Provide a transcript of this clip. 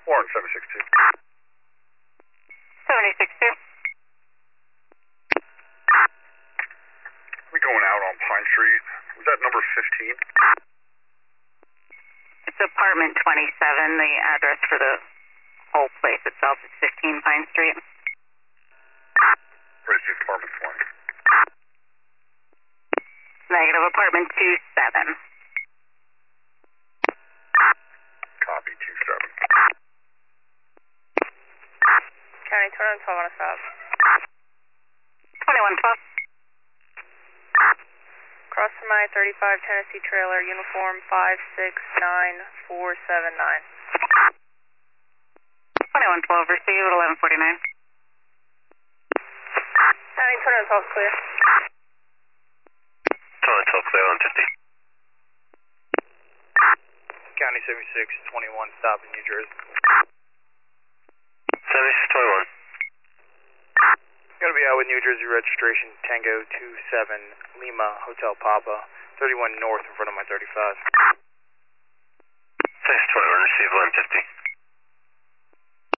Warren 762. 762. We going out on Pine Street. Was that number 15? It's apartment 27. The address for the whole place itself is 15 Pine Street. Ready to apartment 20. Negative, apartment 27. Copy 27. County 2112 on a stop. 2112. Cross from I-35 Tennessee trailer, uniform 569479. 2112, received 1149. County 2112 clear. 2112 clear, 150. County 76, 21, stop in New Jersey. 7621. Going to be out with New Jersey registration, Tango 27, Lima, Hotel Papa, 31 north in front of my 35. 7621, receive 150.